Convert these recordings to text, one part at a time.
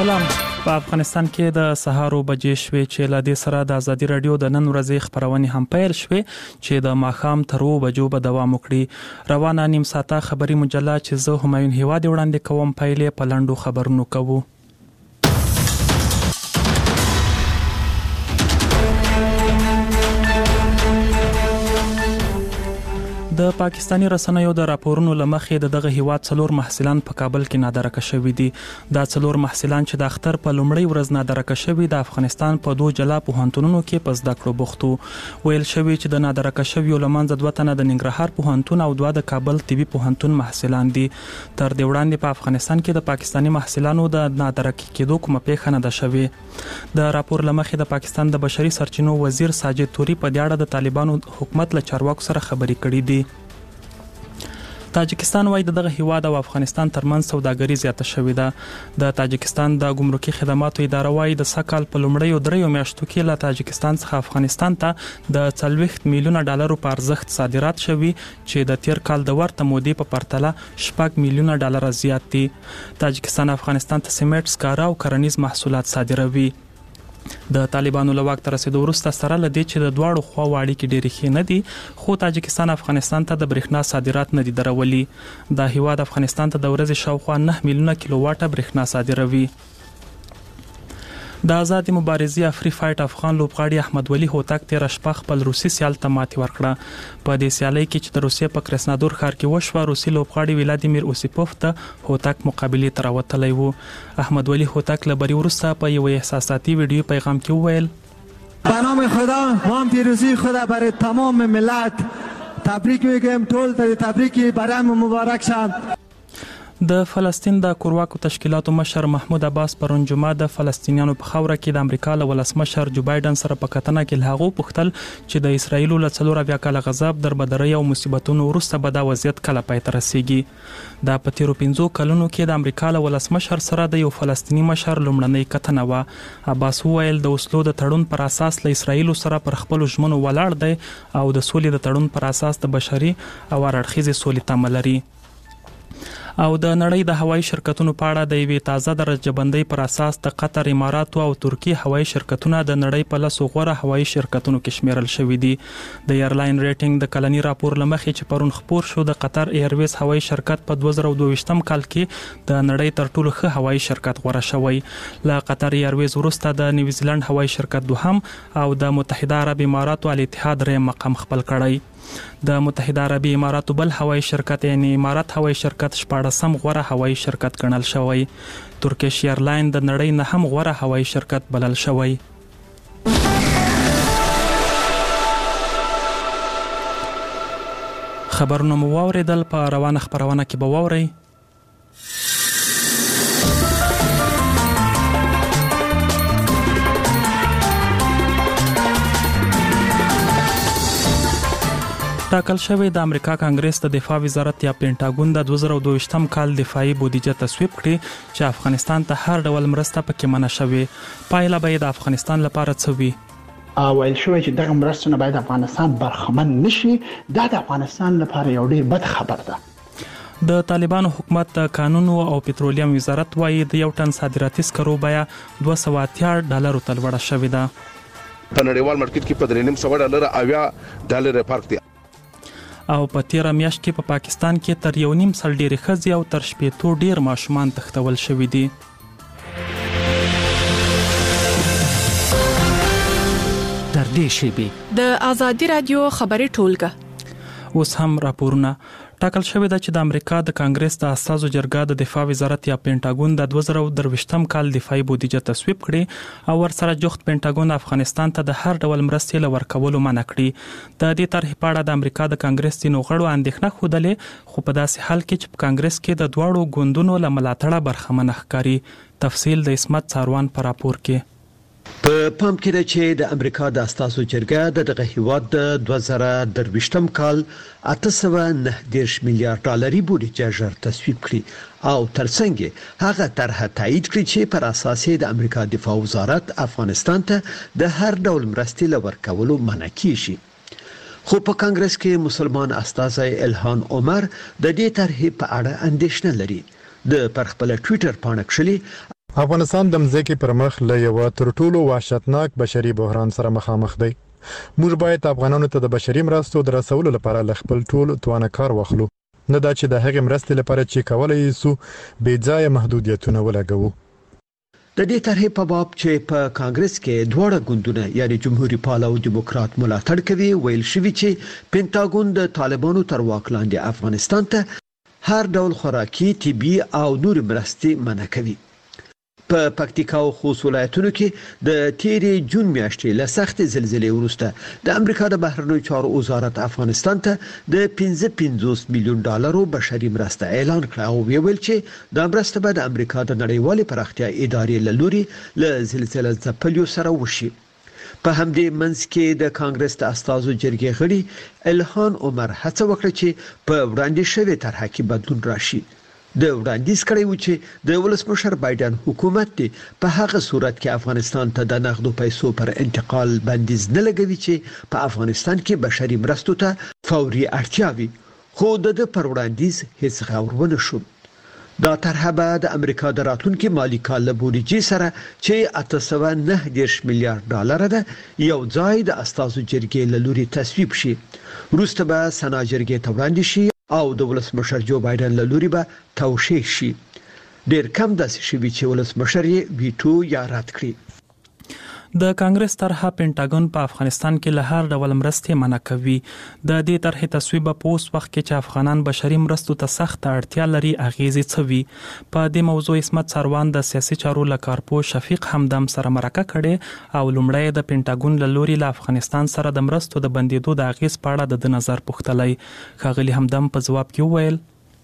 سلام. په افغانستان کې د سهارو بجې شوې چې له دې سره د ازادي رادیو د نن ورځې خبرونه هم پیل شوې چې د ماښام تر 2 بجو به دوام وکړي. روانه نیم ساعته خبري مجله چې زه همایون هیواد وړاندې کوم پیلې په لاندو خبرونو کوو. د پاکستانی رسنیو د راپورونو لمخې دغه هیواد څلور محصلان په کابل کې نادرکه شوي دي. دا څلور محصلان چې د اختر په لومړۍ ورځ نادرکه شوي د افغانستان په 2 جلا پوهنتونونو کې په زده کړو بوختو. ویل شوی چې د نادرکه شویو لمنځه 2 تنه د ننګرهار پوهنتون او 2 د کابل طبي پوهنتون محصلان دي. تر دې وړاندې په افغانستان کې د پاکستانی محصلانو د نادرکه کېدو کومه پیښه نه ده شوې. د راپور لمخې د پاکستان د بشري سرچینو وزیر ساجد توري په دې اړه د طالبانو حکومت له چارواکو سره خبرې کړې دي. تاجکستان وايي دغه هیواد او افغانستان ترمنځ سوداګري زیاته شوې ده. د تاجکستان د ګمرکي خدماتو اداره وايي د سکهال په لومړیو 3 میاشتو کې له تاجکستان څخه افغانستان ته د 40 میلیونه ډالرو په ارزښت صادرات شوي چې د تیر کال د ورته مودې په پرتله 4 میلیونه ډالر زیات دي. تاجکستان افغانستان ته سیمنټ، سکاره او کرنیز محصولات صادروي. د طالبانو له واک ته رسیدو وروسته سره لدی چې د دواړو خواو اړیکې ډېرې ښې نه دي، خو تاجکستان افغانستان ته د برېښنا صادرات نه دي درولي. دا هیواد افغانستان ته د ورځې شاوخوا 9 میلیونه کیلو واټه برېښنا صادروي. د آزادي مبارزې افری فایټ افغان لوبغاړي احمد ولی هوتک تیر شپه خپل روسي سیال ته ماتې ورکړه. په دې سیالۍ کې چې د روسیې په کرسنادور ښار کې وشوه، روسي لوبغاړي ولادیمیر اوسیپوف ته هوتک مقابلې ته راوتلی و. احمد ولی هوتک له بری وروسته په یو احساساتي ویډیو پیغام کې وویل: به نام خدا ما هم پیروزی خود برای تمام ملت تبریک میگم. ټول ته تبریک برام مبارک شه. د فلسطین د کورواکو تشکیلاتو مشر محمود عباس پرون جمعه د فلسطینیانو په خاوره کې د امریکا له ولسمشر جو بایدن سره په کتنه کې له هغو پوښتل چې د اسرایل له 4 کاله غضب دربدرۍ او مصیبتونو وروسته به دا وضعیت کله پای ته رسیږي. دا په تیرو 15 کلونو کې د امریکا له ولسمشر سره د یو فلسطینی مشر لومړنۍ کتنه و. عباس وویل د اوسلو د تړون پر اساس له اسرایل سره پر خپل ژمنو ولاړ دی او د سولې د تړون پر اساس د بشري او هرړخیزې سولې تمه لري. او د نړۍ د هوایي شرکتونو په اړه د یوې تازه درجه بندۍ پر اساس د قطر، اماراتو او ترکیې هوایي شرکتونه د نړۍ په 10 غوره هوایي شرکتونو کې شمیرل شوي دي. د ایرلاین ریټینګ د کلنی راپور لمخې چې پرون خپور شو، د قطر ایرویز هوایي شرکت په 2022 کال کې د نړۍ تر ټولو ښه هوایي شرکت غوره شوی. له قطر ایرویز وروسته د نیوزیلند هوایي شرکت دوهم او د متحده عرب اماراتو الاتحاد رې مقام خپل کړی. د متحده عربي اماراتو بل هوایي شرکت یعنی امارات هوایي شرکت 14م غوره هوایي شرکت ګڼل شوی. ترکیش ایرلاین د نړۍ 9م غوره هوایي شرکت بلل شوی. خبرونه مو واوریدل، په روانه خبرونه کې به واورئ. ټاکل شوی د امریکا کانګرس د دفاع وزارت یا پینټاګون د 2022 کال دفاعي بودیجه تصویب کړي چې افغانستان ته هر ډول مرسته پکې منع شوی. پایله به د افغانستان لپاره څه وي؟ ویل شوی چې دغه مرستونه باید افغانستان برخمن نشي. دا د افغانستان لپاره یو ډیر بد خبر ده. د طالبانو حکومت د قانونو او پټرولیم وزارت وايي د یو ټن صادراتي سکرو بیه $280 ته لوړه شوې ده. په نړیوال مارکیټ کې په $3.80 فرق دی. او په 13 میاشت کې په پاکستان کې تر 1.5 سل ډېر ښځې او تر 80 ډېر ماشومان تښتول شوي دي. تر دې شیبې د ازادي رادیو خبري ټولګه اوس هم راپورونه. ټاکل شوی ده چې د امریکا د کانګرس د اساسو جرګه د دفاع وزارت یا پینټاګون د 2023 کال دفاعي بودیجه تصویب کړي او ورسره جوخت پینټاګون افغانستان ته د هر ډول مرستې لور کولو منع کړي. د دې طرح په اړه د امریکا د کانګرس د نوغړو اندېښنه خوده، خو په داسې حال کې چې په کانګرس کې د دواړو ګوندونو له ملاتړه برخمن ښکاري. تفصیل د اسمت څاروان په راپور کې. په پام کې ده چې د امریکا د اساسو جرګه دغه هیواد د 2023 کال 890 میلیارډ ډالري بودیجه ژر تصویب کړي او ترڅنګ هغه طرحه تایید کړي چې پر اساس د امریکا دفاع وزارت افغانستان ته د هر ډول مرستې لور کولو منع کیږي. خو په کانګرس کې مسلمان استاذ الهان عمر د دې طرحې په اړه اندېښنه لري. د پر خپل ټوئیټر باندې کړلي افغانستان د مځکې پر مخ له یو تر ټولو وحشتناک بشري بحران سره مخامخ دی. موږ باید افغانانو ته د بشري مرستو د رسولو لپاره ل خپل ټول توانه کار واخلو، نه دا چې د هغې مرستې لپاره چې کولای سو بې ځایه محدودیتونه ولګوو. د دې طرحې په باب چې په کانګرس کې دواړه ګوندونه یعنی جمهوریت پال او دیموکرات ملاتړ کوي، ویل شوی چې پینټاګون د طالبانو تر واک لاندې افغانستان ته هر ډول خوراکي، طبي او نور مرستې منع کوي. په پکتیکا او خوست ولایتونو کې د تیرې جون میاشتې له سخت زلزلې وروسته د امریکا د بهرنیو چارو وزارت افغانستان ته د 55 میلیون ډالرو بشري مرسته اعلان کړه او ویل چې د مرسته به د امریکا د نړیوالې پراختیا ادارې له لوري له زلزلې ځپلو سره وشي. په همدې منځ کې د کانګرس د استازو جرګې غړي الهان عمر هڅه وکړه چې په وړاندې شوی طرحه کې بدلون راشي. د وړاندیز کړی و چې د ولسمشر بایدن حکومت دی په هغه صورت کې افغانستان ته د نقدو پیسو پر انتقال بندیز نه لګوي چې په افغانستان کې بشري مرستو ته فوري اړتیا وي، خو د پر وړاندیز هیڅ غور ونه شو. دا طرحه به د امریکا د راتلونکي مالی کال له بودیجې سره چې 809 میلیارډ ډالر ده یو ځای د استازو جرګې له لوري تصویب شي. وروسته به سنا جرګې ته وړاندې شي او د ولسمشر جو بایدن له لوري به توشیح شي. ډیر کم داسې شوي چې ولسمشر یې ویټو یا رد کړي. د کانګرس طرحه پینټاګون په افغانستان کې له هر ډول مرستې منع کوي. د دې طرحې تصویب په اوس وخت کې چې افغانان بشري مرستو ته سخت اړتیا لري اغیزې څه وي. په دې موضوع عصمت سروان د سیاسي چارو له کارپو شفیق همدم سره مرکه کړي او لومړی د پینټاګون له لوري له افغانستان سره د مرستو د بندیدو د اغیز په اړه د نظر پوښتلی. ښاغلي همدم په ځواب کې وویل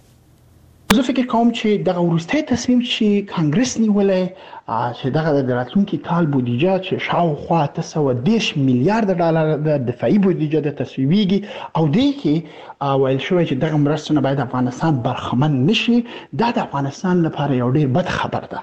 زه فکر کوم چې دغه وروستی تصمیم چې کانګرس نیولې چې دغه د راتلونکي کال بودیجه چې شاوخوا 810 میلیارډ ډالر د دفاعي بودیجه د تصویبیږي او دې کې ویل شوی چې دغه مرستونه باید افغانستان برخمن نشي. دا د افغانستان لپاره یو ډیر بد خبر ده.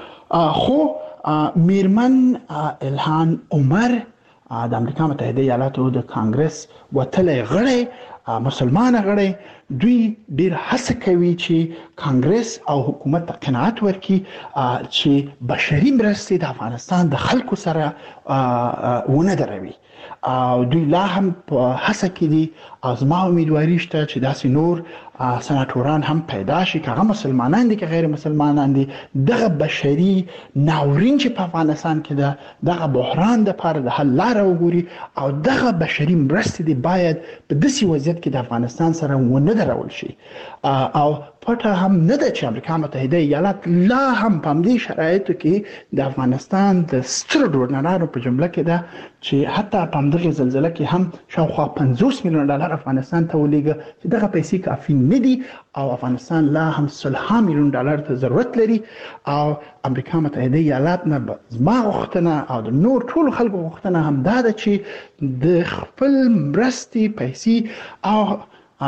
خو میرمن الهان عمر د امریکا متحده ایالاتو د کانګرس وتلې غړي مسلمان غړي دوی ډیر هڅه کوي چې کانګرس او حکومت ته قناعت ورکړي چې بشري مرستې د افغانستان د خلکو سره ونه دروي او دوی لا هم په هڅه کې دي. زما امیدواري شته چې داسې نور سناتوران هم پیدا شي که هغه مسلمانان دي که غیر مسلمانان دي دغه بشري ناورین چې په افغانستان کې ده دغه بحران د لپاره د حل لاره وګوري او دغه بشري مرستې دي باید په داسې وضعیت کې د افغانستان سره ونه درول شي. او پټه هم نه ده چې امریکا متحده ایالات لا هم په همدې شرایطو کې د افغانستان د سترو ډونرانو په جمله کې ده چې حتی په همدغه زلزله کې هم شاوخوا 50 میلیون ډالر افغانستان ته ولېږه چې دغه پیسې کافي نه دي او افغانستان لا هم 30 میلیون ډالر ته ضرورت لري. او امریکا متحده ایالات نه زما غوښتنه او د نور ټولو خلکو غوښتنه هم دا ده چې د خپل مرستې پیسې او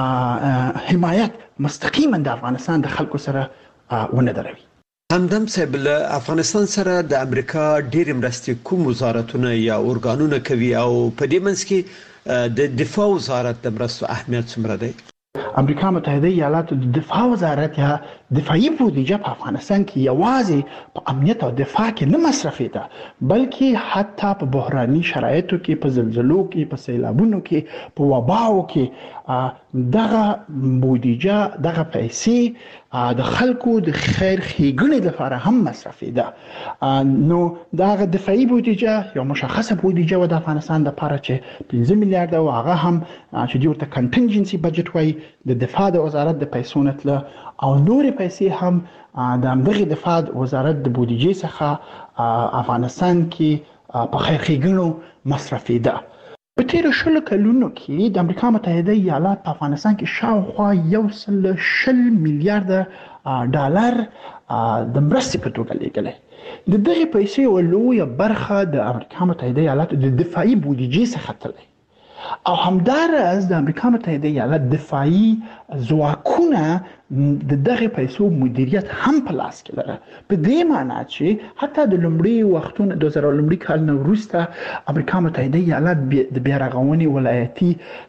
حمایت مستقیما د افغانستان د خلکو سره ونه دروي. همدم صاحب له افغانستان سره د امریکا ډېر مرستې کوم وزارتونه یا ارګانونه کوي او په دې منځ کې د دفاع وزارت د مرستو اهمیت څومره دی؟ امریکا متحده ایالاتو د دفاع وزارت یا دفاعي بودیجه په افغانستان کې یوازې په امنیت او دفاع کې نه مصرفېده بلکې حتی په بحراني شرایطو کې په زلزلو کې په سیلابونو کې په وباو کې دغه بودیجه دغه پیسې د خلکو د خیر ښېګڼې لپاره هم مصرفېده. نو دغه دفاعي بودیجه یو مشخصه بودیجه و د افغانستان لپاره چې 15 میلیارډ او هغه هم چې دوی ورته کنټینجنسي بجټ وایي د دفاع د وزارت د پیسو نه تله او نورې پیسې هم د همدغې دفاع وزارت د بودیجې څخه افغانستان کې په خیر ښېګڼو مصرفېده. په تیرو 20 کلونو کې د امریکا متحده ایالات په افغانستان کې شاوخوا 120 میلیارډ ډالر د مرستې په توګه لېږلې. د دغې پیسې یوه لویه برخه د امریکا متحده ایالاتو د دفاعي بودیجې څخه تللی او همداراز د امریکا متحده ایالات دفاعي ځواکونه د دغه پیسو مدیریت هم په لاس کې لري. په دې معنی چې حتی د لومړي وختونو 2000 لومړي کال نه وروسته امریکا متحده ایالات د بیارغونې ولایتي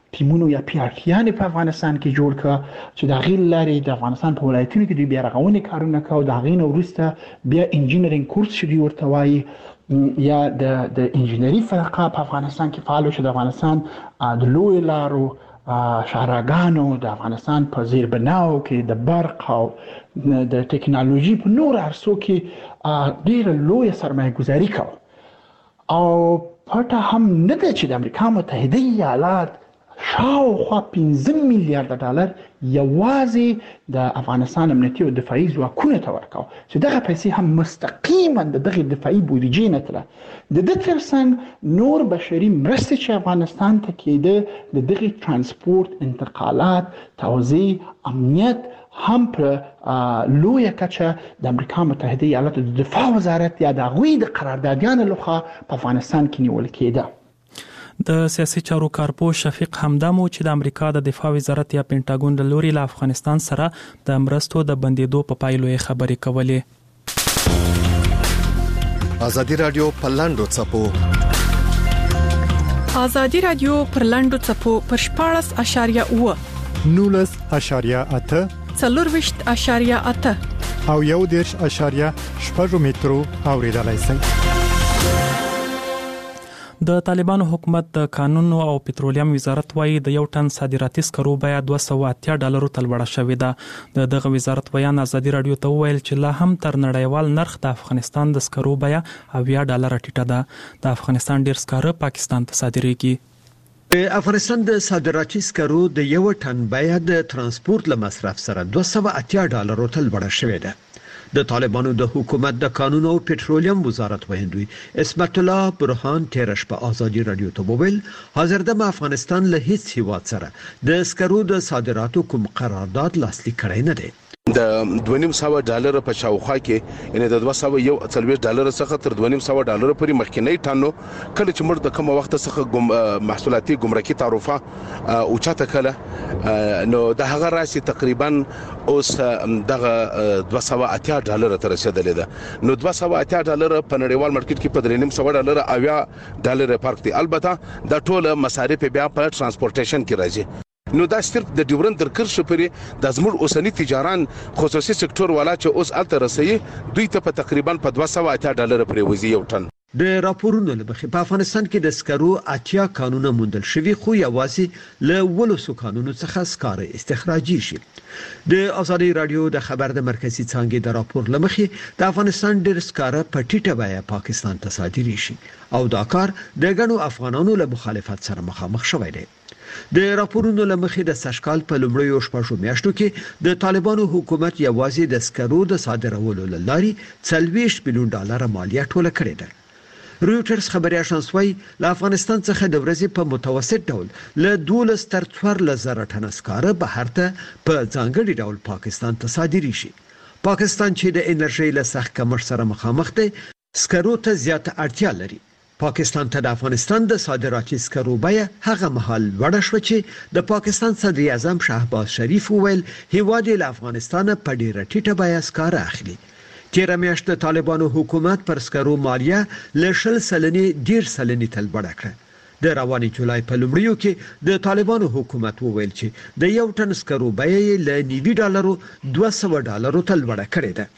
ټیمونو یا پیاټیان په افغانستان کې جوړ کړ چې د غیل لاري د افغانستان په ولایتونو کې دوی بیا رغونې کارونه کوي د غین ورسته بیا انجینرینګ کورس شوی ورته وایي یا د انجینری فرقه په افغانستان کې فعال شو د افغانستان د لوی لارو شهرګانو د افغانستان په زیر بناو کې د برق او د ټکنالوژي په نور عرصو کې ډیره لوی سرمایه گذاري کوي او پټه هم نه ده چې د امریکا متحده ایالات شاوخوا 15 میلیارډ ډالر یوازې د افغانستان امنیتي او دفاعي ځواکونو ته ورکاو چې دغه پیسې هم مستقیما دغه دفاعي بودیجې نه تله د دې ترڅنګ نور بشري مرستې چې افغانستان ته کېده د دغه ترانسپورت انتقالات توزیع امنیت هم په لویه کچه د امریکا متحده ایالاتو د دفاع وزارت یا د غوی د قراردادیانو لخوا په افغانستان کې نیول کېده. د سیاسي چارو کارپوه شفیق حمدامو چې د امریکا د دفاع وزارت یا پینټاګون د لوري له افغانستان سره د مرستو د بندیدو په پایلو یې خبرې کولې. ازادي رادیو په لاندو چپو ازادي رادیو پر لاندو چپو پر 14.8 19.8 4.8 او 1.8 مترو اوریدلای شئ. د طالبانو حکومت د قانون او پټرولیم وزارت وايي د یو ټن صادراتي سکرو بیه $280 ته لوړه شوې ده. دغه وزارت بیان ازادي رادیو ته وویل چې لا هم تر نړیوال نرخ د افغانستان د سکرو بیه $80 ټیټه ده. د افغانستان ډیر سکاره پاکستان ته صادریږي. د افغانستان د صادراتي سکرو د یو ټن بیه د ترانسپورت له مصرف سره $280 ته لوړه شوې ده. د طالبانو د حکومت د قانون او پټرولیم وزارت ویندوی اسمت الله برهان تیرش په ازادي رادیو ته وویل حاضر د افغانستان له هیڅ هیواد سره د سکرو د صادراتو کوم قرارداد لاسلیک کړی نه دی. د $2.5 په شاوخوا کې یعنی د $240 څخه تر $2.5 پورې مخکینی ټانو کله چې موږ د کوم وخت څخه محصولاتي ګمرکي تعرفه اوچته کله نو د هغه راسي تقریبا اوس دغه $280 تر رسیدلې ده. نو $280 په نړیوال مارکیټ کې په $3.5 فرق دی. البته د ټول مصارف بیا په ترانسپورټیشن کې راځي. نو دا صرف د ډیورن تر کرښې پورې د زموږ اوسنی تجاران خصوصي سکتور والا چې اوس الته رسي دوی ته په تقریبا په $280 پورې وزي یو ټن. د راپورونو لمخې په افغانستان کې د سکرو 80 قانونه موندل شوی خو یوازې له 100 قانونو څخه سکاره استخراجي شي. د ازادي رادیو د خبر د مرکزی څانګې د راپور لمخې د افغانستان ډیر سکاره په ټیټه بیه پاکستان ته صادري شي او دا کار د غنو افغانانو له مخالفت سره مخامخ شوی دی. د راپورونو لمخې د سشکال په لومړیو شپږو میاشتو کې د طالبانو حکومت یوازې د سکرو د صادرولو لاري $40 میلیون مالیه ټوله کړې ده. رویټرز خبري اژانس وايي له افغانستان څخه د ورځې په متوسط ډول له 12 تر 14 ټن سکاره بهر ته په ځانګړي ډول پاکستان ته صادري شي. پاکستان چې د انرژي له سخت کمښت سره مخامخ دی سکرو ته زیاته اړتیا لري. پاکستان ته د افغانستان د صادراتي سکرو بیه هغه مهال وړه شو چې د پاکستان صدر اعظم شهباز شریف وویل هیواد له افغانستان په ډیره ټیټه بیه سکاره اخلي. تیر میاشت د طالبانو حکومت پر سکرو مالیه له 10% ته لوړه کړه. د رواني جولای په لومړیو کې د طالبانو حکومت وویل چې د یو ټن سکرو بیه له $90 $200 ته لوړه کړې ده.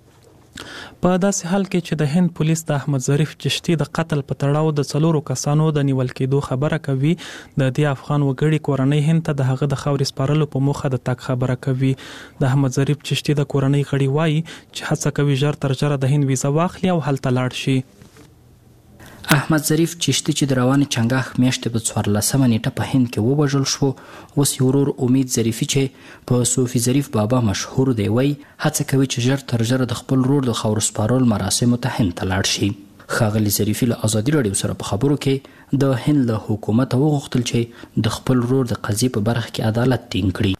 په داسې حال کې چې د هند پولیس د احمد ظریف چشتي د قتل په تړاو د 4 کسانو د نیول کېدو خبره کوي د دې افغان وګړي کورنۍ هند ته د هغه د خاورې سپارلو په موخه د تک خبره کوي. د احمد ظریف چشتي د کورنۍ غړي وایي چې هڅه کوي ژر تر ژره د هند ویزه واخلي او هلته لاړ شي. احمد ظریف چشتي چې د رواني چنګاښ میاشتې په 14 نیټه په هند کې وبجل شو اوس ورور امید ظریفي چې په صوفي ظریف بابا مشهور دی وای هڅه کوي چې ژر تر ژره د خپل ورور د خاور سپارول مراسم ته هند ته لاړ شي. ښاغلي ظریفي له ازادي رادیو سره په خبرو کې د هند له حکومت وغوښتل چې د خپل ورور د قضیې په برخه کې عدالت ټینګ کړي.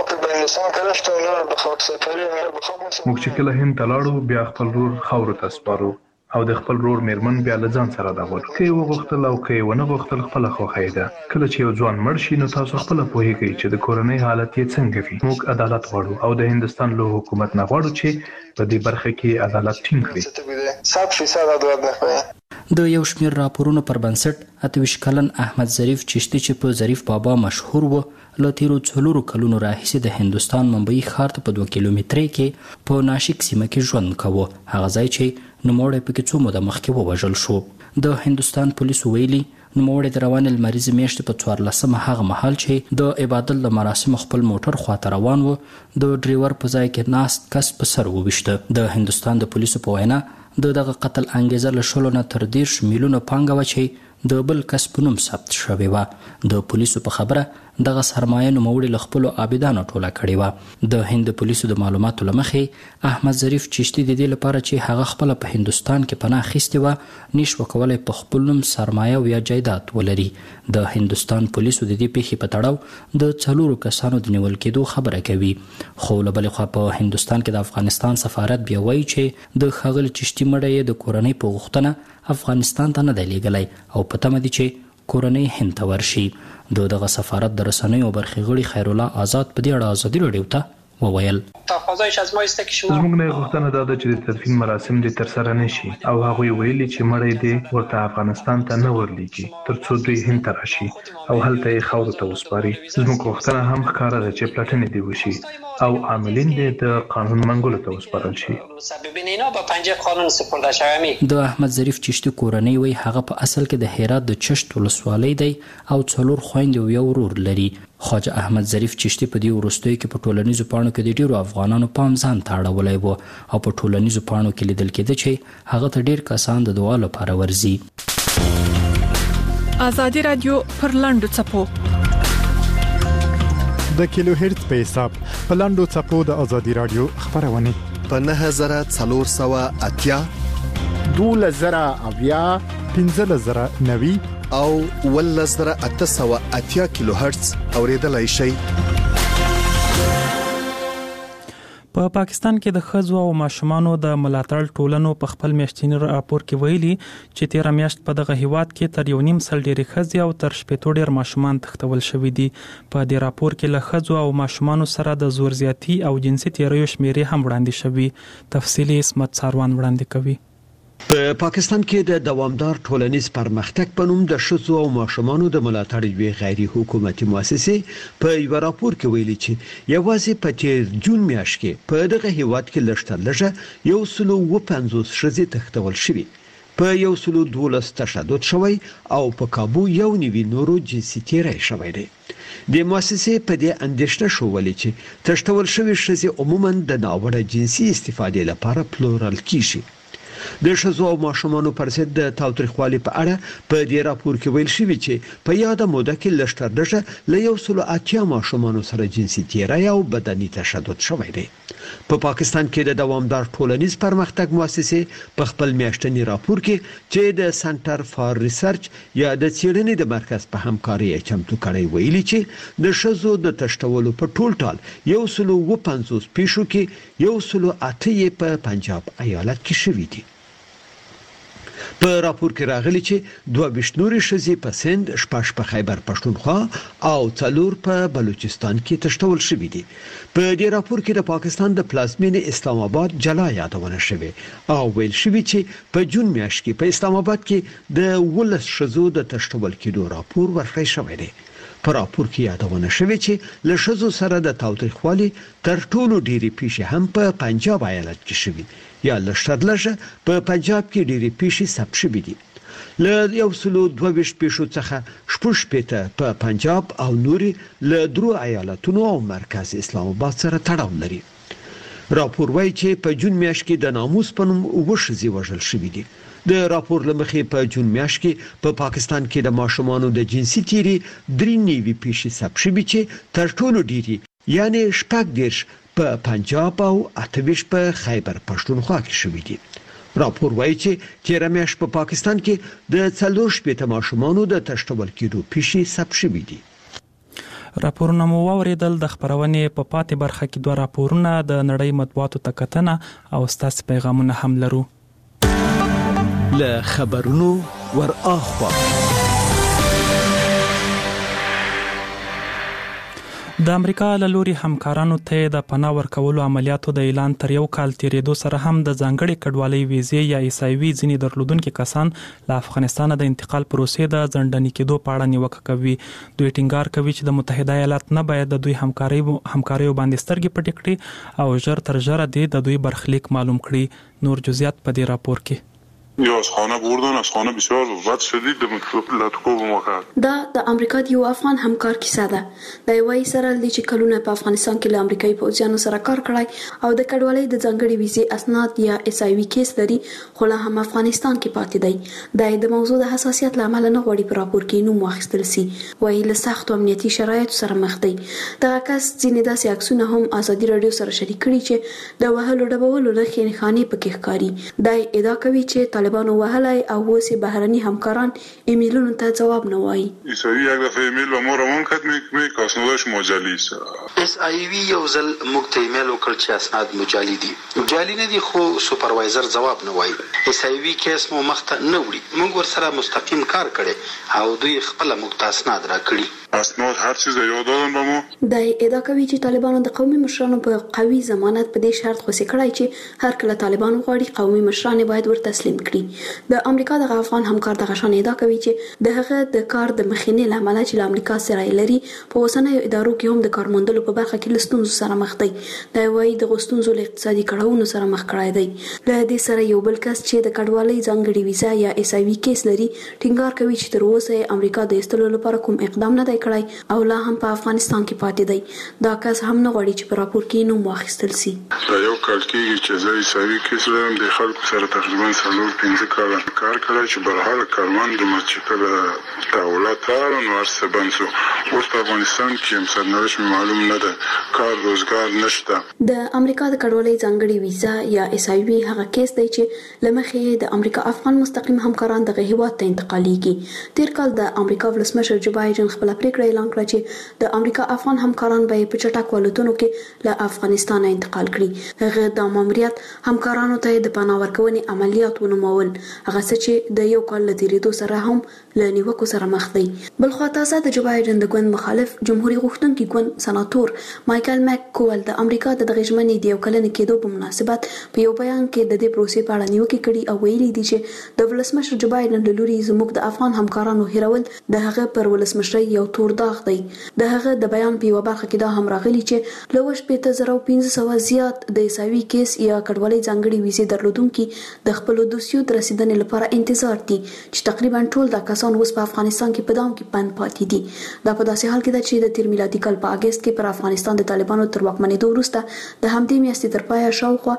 موږ چې کله هند ته لاړو بیا خپل ورور خاور ته سپارو او د خپل ورور میرمن بیا له ځان سره راغلو. که یې وغوښتل او که یې ونه غوښتل خپله خوښه ده. کله چې یو ځوان مړ شي نو تاسو خپله پوهیږئ چې د کورنۍ حالت یې څنګه وي. موږ عدالت غواړو او د هندستان له حکومت نه غواړو چې په دې برخه کې عدالت ټینګ کړي. د یو شمېر راپورونو پر بنسټ 28 کلن احمد ظریف چشتي چې په ظریف بابا مشهور و له تیرو 4 کلونو راهیسې د هندوستان ممبئی ښار ته په 2 کیلومترۍ کې په ناشک سیمه کې ژوند کوه. هغه ځای چې نوموړی پکې څو موده مخکې ووژل شو. د هندوستان پولیسو ویلي نوموړی د روانې لمریزې میاشتې په 14 هغه مهال چې د عبادت د مراسمو خپل موټر خواته روان و د ډریور په ځای کې ناست کس په سر وویشته. د هندوستان د پولیسو په وینا دغه قتل انګیزه له 10 نه تر 10 میلیونه پانګه وه چې د بل کس په نوم ثبت شوې وه. د پولیسو په خبره دغه سرمایه نوموړي له خپلو عابدانو ټوله کړې وه. د هند پولیسو د معلوماتو له مخې احمد ظریف چشتي د دې لپاره چې هغه خپله په هندوستان کې پناه اخیستې وه نشوه کولی په خپل نوم سرمایه او یا جایداد ولري. د هندوستان پولیسو د دې پیښې په تړاو د 4 کسانو د نیول کېدو خبره کوي. خو له بلې خوا په هندوستان کې د افغانستان سفارت بیا وایي چې د ښاغلي چشتي مړی یې د کورنۍ په غوښتنه افغانستان ته نه دی لیږلی او په تمه دي چې کورنۍ هند ته ورشي. دغه سفارت د رسنیو برخې غړي خیر الله آزاد په دې اړه ازادي راډیو ته وویل زموږ نه غوښتنه دا ده چې د تدفین مراسم دې ترسره نشي او هغوی ویلي چې مړی دې ورته افغانستان ته نه ورلیږي تر څو دوی هند ته راشي او هلته یې خاورو ته وسپاري. زموږ غوښتنه هم ښکاره ده چې پلټنې دې وشي او عاملین دې د قانون منګولو ته وسپارل شي. د احمد ظریف چشتي کورنۍ وایي هغه په اصل کې د هرات د چشت ولسوالۍ دی او 4 خویندې او یو ورور لري. خواجه احمد ظریف چشتي په دې وروستیو کې په ټولنیزو پاڼو کې د ډیرو افغانانو پام ځان ته اړولی و او په ټولنیزو پاڼو کې لیدل کېده چې هغه ته ډیر کسان د دعا لپاره ورځي. ازادي رادیو پر لاندو چپو د کیلو هرتز په حساب په لاندو چپو د ازادي رادیو خبرونه په 9480 2000 1590 او 1880 کیلو هرتز اوریدلای شي. په پاکستان کې د ښځو او ماشومانو د ملاتړ ټولنو په خپل میاشتني راپور کې ویلي چې 13 میاشت په دغه هیواد کې تر 1.5 سل ډېرې ښځې او تر 80 ډېر ماشومان تښتول شوي دي. په دې راپور کې له ښځو او ماشومانو سره د زور زیاتی او جنسي تیریو شمیرې هم وړاندې شوي. تفصیلي اسمت ساروان وړاندې کوي. په پاکستان کې د دوامدار ټولنیز پرمختګ په نوم د ښځو او ماشومانو د ملاتړ یوې غیر حکومتي مؤسسې په یو راپور کې ویلي چې یوازې په تیر جون میاشت کې په دغه هیواد کې لږ 150 ښځې تښتول شوي، په 112 تشدد شوی او په کابو 1.9 نورو جنسي تیری شوی دی. د مؤسسې په دې اندېښنه شولې چې تښتول شوي ښځې عموما د ناوړه جنسي استفادې لپاره پلورل کیږي. د ښځو او ماشومانو پر ضد د تاوتریخوالي په اړه په دې راپور کې ویل شوی چې په یاده موده کې لږ له 180 ماشومانو سره جنسي تیری او بدني تشدد شوی دی. په پاکستان کې د دوامدار ټولنیز پرمختګ مؤسسې په خپل میاشتني راپور کې چې د سنټر فار ریسرچ یا د څېړنې د مرکز په همکاري چمتو کړی ویلي چې د ښځو د تښتولو په ټول ټال 150 پیښو کې 108 په پنجاب ایالت کې شوي دي. په راپور کې راغلي چې 22 نورې ښځې په سند، 6 په خیبر پښتونخوا او 4 په بلوچستان کې تښتول شوي دي. په دې راپور کې د پاکستان د پلازمینې اسلام آباد جلا یادونه شوې او ویل شوی چې په جون میاشت کې په اسلام آباد کې د 19 ښځو د تښتول کېدو راپور ورکړی شوی دی. په راپور کې یادونه شوې چې له ښځو سره د تاوتریخوالي تر ټولو ډېرې پیښې هم په پنجاب ایالت کې شوي، یا لږ په پنجاب کې ډېرې پیښې ثبت شوي دي. له 122 پیښو څخه 16 په پنجاب او نوري له 3 ایالتونو او مرکز اسلام آباد سره تړاو لري. راپور وايي چې په جون میاشت کې د ناموس په نوم 9 ښځې وژل شوي دي. د راپور لمخې په جون میاشت کې په پاکستان کې د ماشومانو د جنسي تیری 93 پیښې ثبت شوي چې تر ټولو ډېری یعنی 14 په پنجاب او 28 په خیبر پښتونخوا کې شوي دي. راپور وايي چې 13 میاشت په پاکستان کې د 4 ماشومانو د تښتول کېدو پیښې ثبت شوي دي. راپورونه مو واوریدل. د خبرونې په پاتې برخه کې 2 راپورونه د نړۍ مطبوعاتو ته کتنه او ستاسو پیغامونه هم لرو. له خبرونو ور اخوا د امریکا له لوري همکارانو ته د پناه ورکولو عملیاتو د اعلان تر یو کال تیریدو سره هم د ځانګړي کډوالۍ ویزې یا ایسایوي ځینې درلودونکي کسان له افغانستان د انتقال پروسې د ځنډني کېدو په اړه نیوکه کوي. دوی ټینګار کوي چې د متحده ایالات نه باید د دوی همکاریو باندې سترګې پټې کړي او ژر تر ژره د دوی برخلیک معلوم کړي. نور جزئیات په دې راپور کې. از خانه بردن، از خانه بسیار بد شدید لطکو بموقع. دا د امریکا د یو افغان همکار کیسه ده. د یوې سره د چې کلونه په افغانستان کې له امریکایي پوځیانو سره کار کړی او د کډوالۍ د ځانګړي ویزې اسناد یا ایسایوي کیس لري، خو لا هم افغانستان کې پاتې دی. د موضوع د حساسیت له امله نه غواړي په راپور کې نوم واخیستل شي، وایي له سختو امنیتي شرایطو سره مخ دی. دغه کس ځینې داسې عکسونه هم ازادي راډیو سره شریک کړي چې د وهلو ډبولو نښې نښانې پکې ښکاري. دا ادعا کوي چې طالبانو وهلای او اوس بهرني همکاران ایمیلونو ته جواب نه وایي. ایسایوی یک دفعه ایمیل و ما را منقطع میکنه که اسنادش مجالی است. ایسایوی یو ځل موږ ته ایمیل وکړ چې اسناد مجالی دي. مجالی نه دي خو سوپروایزر جواب نه وایي. ایسایوی کیس مو مخته نه وړي. موږ ورسره مستقیم کار کړي او دوی خپل موږ ته اسناد راکړي. اسناد هر چیز یاد دادن به ما. دا ادعا کوي چې طالبانو د قومي مشرانو په قوي ضمانت په دې شرط خوشی کړای چې هر کله طالبانو غواړي قومي مشران باید ور تسلیم کړي. د امریکا د افغان همکار د غشن ادعا کوي چې د هغه د کار د مخینې لامل چې د امریکا سره لري په اوسنیو ادارو کې هم د کارموندلو په برخه کې لستونزو سره مخ دی. دا وایي د غوښتنځو له اقتصادي کړهونو سره مخ کړای دی. له دې سره یو بل کس چې د کډوالۍ ځانګړي ویزا یا ایسایوي کیس لري ټینګار کوي چې تر اوسه امریکا د ایستلو لپاره کوم اقدام نه دی کړی او لا هم په افغانستان کې پاتې دی. دا کس هم نه غواړي چې په راپور کې نوم واخیستل شي. دا یو کال کې چې زه ایسایوي کیس لرم د خلکو سره تقریبا 4-5 کال کار کړی چې برحال کاروان د مچکل تحولات نو ارسه بنسو اوس په افغانستان کې هم سرنوشت معلوم نه ده، کار روزګار نشته. د امریکا د کډوالۍ ځانګړي ویزا یا ایسایوي هغه کیس دی چې لمخې د امریکا افغان مستقیم همکاران دغه هیواد ته انتقالیږي. تیر کال د امریکا ولسمشر جو بایدن خپل پریکړه اعلان کړه چې د امریکا افغان همکاران به په چټک ولایتونو کې له افغانستان انتقال کړي. هغه د ماموریت همکارانو ته د پناه ورکونې عملیات ونومول، هغه چې د یو کال له تیریدو سره هم له نیوکو سره مخ دی. بلخوا تازه د جو بایدن د ګوند مخالف جمهوریت غوښتونکي ګوند سناتور مایکل مک کول د امریکا د غژمنې د یو کلن کېدو په مناسبت په یو بیان کې د دې پروسې په اړه نیوکه کړې او ویلي دي چې د ولسمشر جو بایدن له لوري زموږ د افغان همکارانو هیرول د هغه پر ولسمشرۍ یو تور داغ دی. د هغه د بیان په یو برخه کې دا هم راغلي چې له 1500 زیات د ایسایوي کیس یا کډوالۍ ځانګړي ویزې درلودونکي د خپل دوسیو تر رسیدنې لپاره انتظار دي چې تقریبا ټول د کسان اوس په افغانستان کې په دام کې پند پاتې دي. دا په داسې حال کې ده چې د تیر میلادي کال په اگست کې پر افغانستان د طالبانو تر واکمنېدو وروسته د همدې میاشتې تر پایه شاوخوا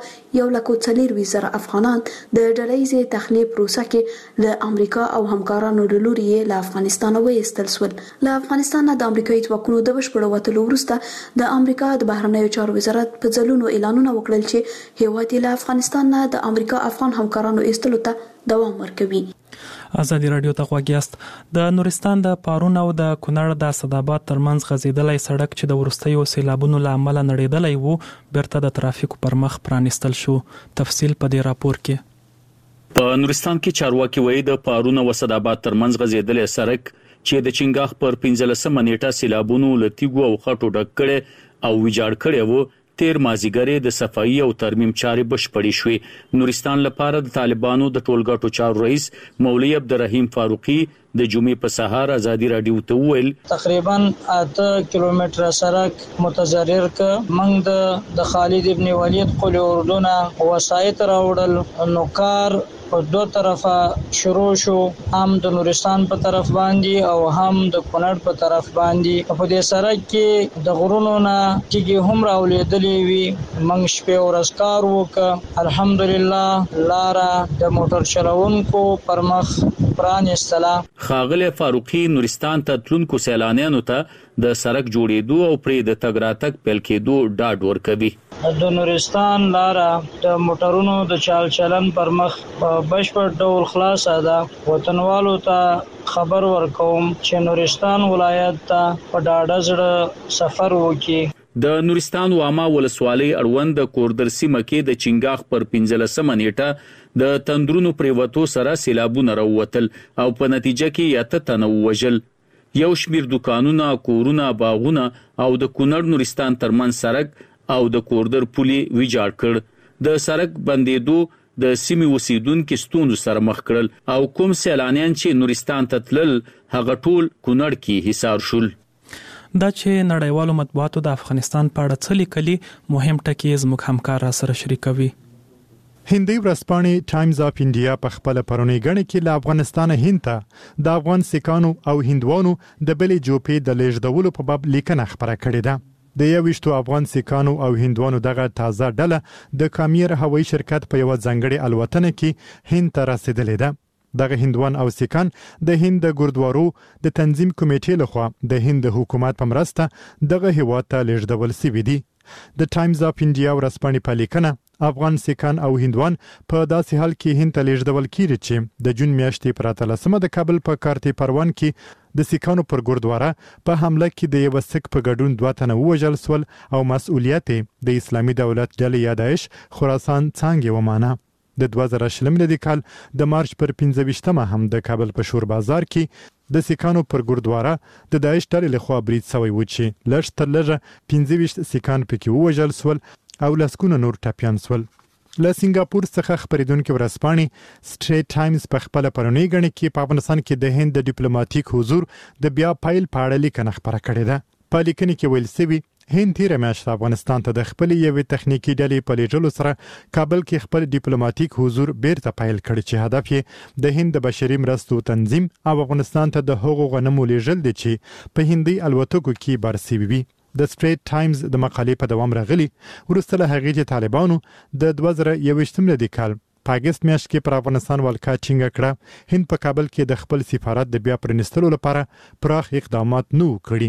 1,40,000 افغانان د ډلهییزې تخلیې پروسه کې له امریکا او همکارانو له لوري له افغانستان وایستل شول. له افغانستان د امریکایي ځواکونو د بشپړ وتلو وروسته د امریکا د بهرنیو چارو وزارت په ځلونو اعلانونه وکړل چې هیواد له افغانستان نه د امریکا افغان همکارانو ایستلو ته دوام ورکوي. ازادي رادیو ته غوږیاست. د نورستان د پارون او د کونړ د اسداباد ترمنځ غځیدلې سړک چې د ورستیو سیلابونو له امله نړیدلې وو بیرته د ترافیکو پر مخ پرانیستل شو. تفصیل په دې راپور کې. په نورستان کې چارواکي وایي د پارون او اسداباد ترمنځ غځیدلې سړک چې د چنګاخ پر 15 نیټه سیلابونو لتیګو او خټو ډک کړي او ویجاړ کړي وو. تیر مازیګری د صفایي او ترمیم چارې بشپړې شوې. نورستان لپاره د طالبانو د ټولګټو چارو رئیس مولوی عبدالرحیم فاروقي د جمعې په سهار ازادي رادیو ته وویل تقریبا 8 کیلومتره سړک متضرر ک موږ د خالد ابن ولید قل اردن وسایت راوړل نو کار په دوه طرفه شروع شو، هم د نورستان په طرف باندې او هم د کونړ په طرف باندې. په دې سړک کې د غرونو نه چې هم راولېدلې وي موږ شپه ورځ کار وکړ. الحمدلله لاره د موټر چلوونکو پر مخ پرانیستله. ښاغلی فاروقي نورستان ته تلونکو سیلانیانو ته د سړک جوړېدو او پرې د تګ راتګ پیل کېدو ډاډ ورکوي. د نورستان لاره د موټرونو د چال چلن پر مخ په بشپړ ډول خلاصه ده. وطنوالو ته خبر ورکوم چې نورستان ولایت ته په ډاډه زړه سفر وکړي. د نورستان واما ولسوالۍ اړوند د کوردر سیمه کې د چنګاخ پر 15 نیټه د تندرونو پریوتو سره سیلابونه راووتل او په نتیجه کې 8 تنه وژل. یو شمیر دکانونه، کورونه، باغونه او د کونړ نورستان ترمن سړک او د کوردر پولي ویجاړ کړ. د سړک بندیدو د سیمې اوسیدونکو ستونزو سره مخ کړل او کوم سیلانیان چې نورستان ته تلل هغه ټول کونړ کې حصار شول. دا چې نړیوالو مطبوعاتو د افغانستان په اړه څه لیکلي مهم ټکي زموږ همکار را سره شریکوي. هندي ورځپاڼې ټایمز اف انډیا په خپل پرونی غړي کې له افغانستان هند ته د افغان سیکانو او هندوانو د بلې جوپې د لیږدولو په باب لیکنه خبره کړې ده. د 21 افغان سیکانو او هندوانو دغه تازه ډله د کامیر هوایي شرکت په یو ځانګړي الوتنه کې هند ته رسیدلې ده. دغه هندوان او سیکان د هند د ګوردوارو د تنظیم کمیټې لخوا د هند حکومت په مرسته دغه هیواد ته لیږدول شوي دي. د ټایمز اف انډیا ورځپاڼې په لیکنه افغان سیکان او هندوان په داسې حال کې هند ته لیږدول کیږي چې د جون میاشتې پر 13 د کابل په کارتي پروان کې د سیکانو پر ګوردواره په حمله کې د یو سیک په ګډون 2 تنه ووژل شول او مسؤلیت د اسلامي دولت ډلې یا داعش خراسان څنګه ومانه. د 2020 ملي کال د مارچ پر 15مه هم د کابل په شور بازار کې د سیکانو پر ګوردواره د داعش ډلې لخوا برید شوی و چې لږ تر لږه 15 سیکان پکې ووژل شول او لسکونه نور ټپیان شول. له سنگاپور څخه خبرېدونکو ورځپاڼې سټریټ ټایمز په خپل پرونی غړي کې په افغانستان کې د هند د ډیپلوماټیک حضور د بیا پایل په اړه لیکنه خبره کړې ده. په لیکنه کې ویل شوی هند تیر میاشت افغانستان ته د خپل یوې تخنیکی ډلې په لیږلو سره کابل کې خپل ډیپلوماټیک حضور بیرته پایل کړ چې هدف یې د هند د بشري مرستو تنظیم او افغانستان ته د هغو غنمو لیږل دي چې په هندي الوتکو کې بار شوي وي. د سټریټ ټایمز د مقالې په دوام راغلی وروسته له هغې چې طالبانو د 2021 ملي کال په اگست میاشت کې پر افغانستان ولکه ټینګه کړه، هند په کابل کې د خپل سفارت د بیا پرانیستلو لپاره پراخ اقدامات نه کړي.